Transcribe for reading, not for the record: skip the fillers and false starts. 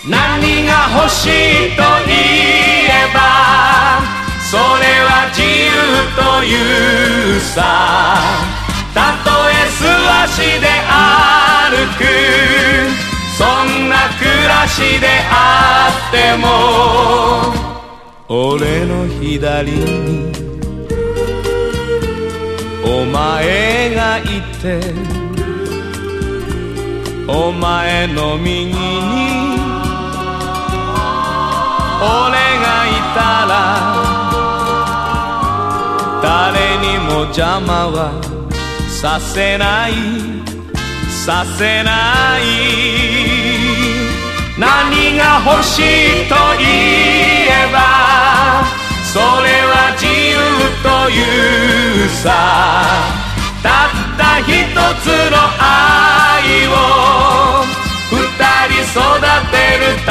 何が欲しいと言えばそれは自由というさ。たとえ素足で歩くそんな暮らしであっても、俺の左にお前がいてお前の右に俺がいたら誰にも邪魔はさせないさせない。何が欲しいと言えばそれは自由というさ。たった一つの愛を二人育てる